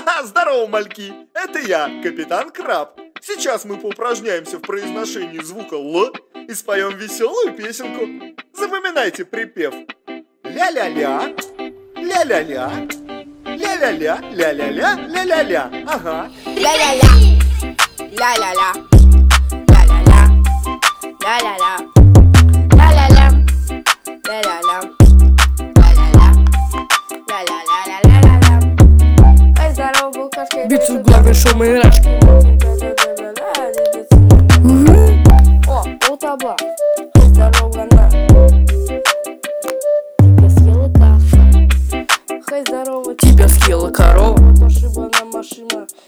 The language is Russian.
Здорово, мальки! Это я, капитан Краб. Сейчас мы поупражняемся в произношении звука «л» и споем веселую песенку. Запоминайте припев. Ля-ля-ля, ля-ля-ля, ля-ля-ля, ля-ля-ля, ля-ля-ля. Ага. Ля-ля-ля, ля-ля-ля, ля-ля-ля, ля-ля-ля, ля-ля-ля, ля-ля-ля, ля-ля-ля, ля-ля-ля. Ай, здорово, булкашки. Бицу главный шоу Майрашки. О, полтаба. Здорово, на. Я съела каша. Хай, здорово, Тебя съела корова. ошибана машина.